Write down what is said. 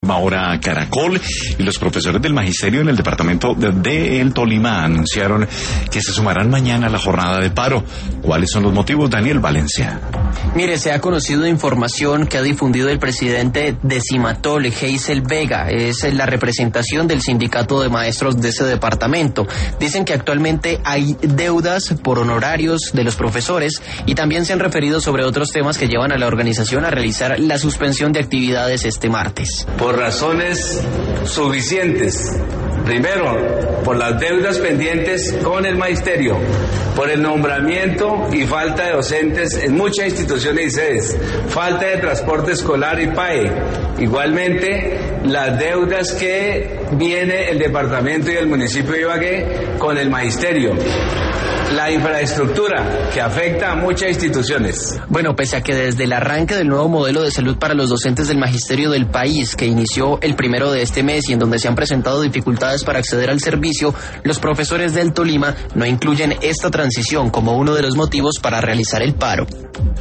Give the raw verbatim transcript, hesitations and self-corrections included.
última hora Caracol, y los profesores del magisterio en el departamento de, de El Tolima anunciaron que se sumarán mañana a la jornada de paro. ¿Cuáles son los motivos, Daniel Valencia? Mire, se ha conocido información que ha difundido el presidente de Cimatol, Heysel Vega, es la representación del sindicato de maestros de ese departamento. Dicen que actualmente hay deudas por honorarios de los profesores y también se han referido sobre otros temas que llevan a la organización a realizar la suspensión de actividades este martes. Por razones suficientes. Primero, por las deudas pendientes con el magisterio, por el nombramiento y falta de docentes en muchas instituciones y sedes, falta de transporte escolar y P A E. Igualmente, las deudas que viene el departamento y el municipio de Ibagué con el magisterio. La infraestructura que afecta a muchas instituciones. Bueno, pese a que desde el arranque del nuevo modelo de salud para los docentes del magisterio del país, que inició el primero de este mes y en donde se han presentado dificultades para acceder al servicio, los profesores del Tolima no incluyen esta transición como uno de los motivos para realizar el paro.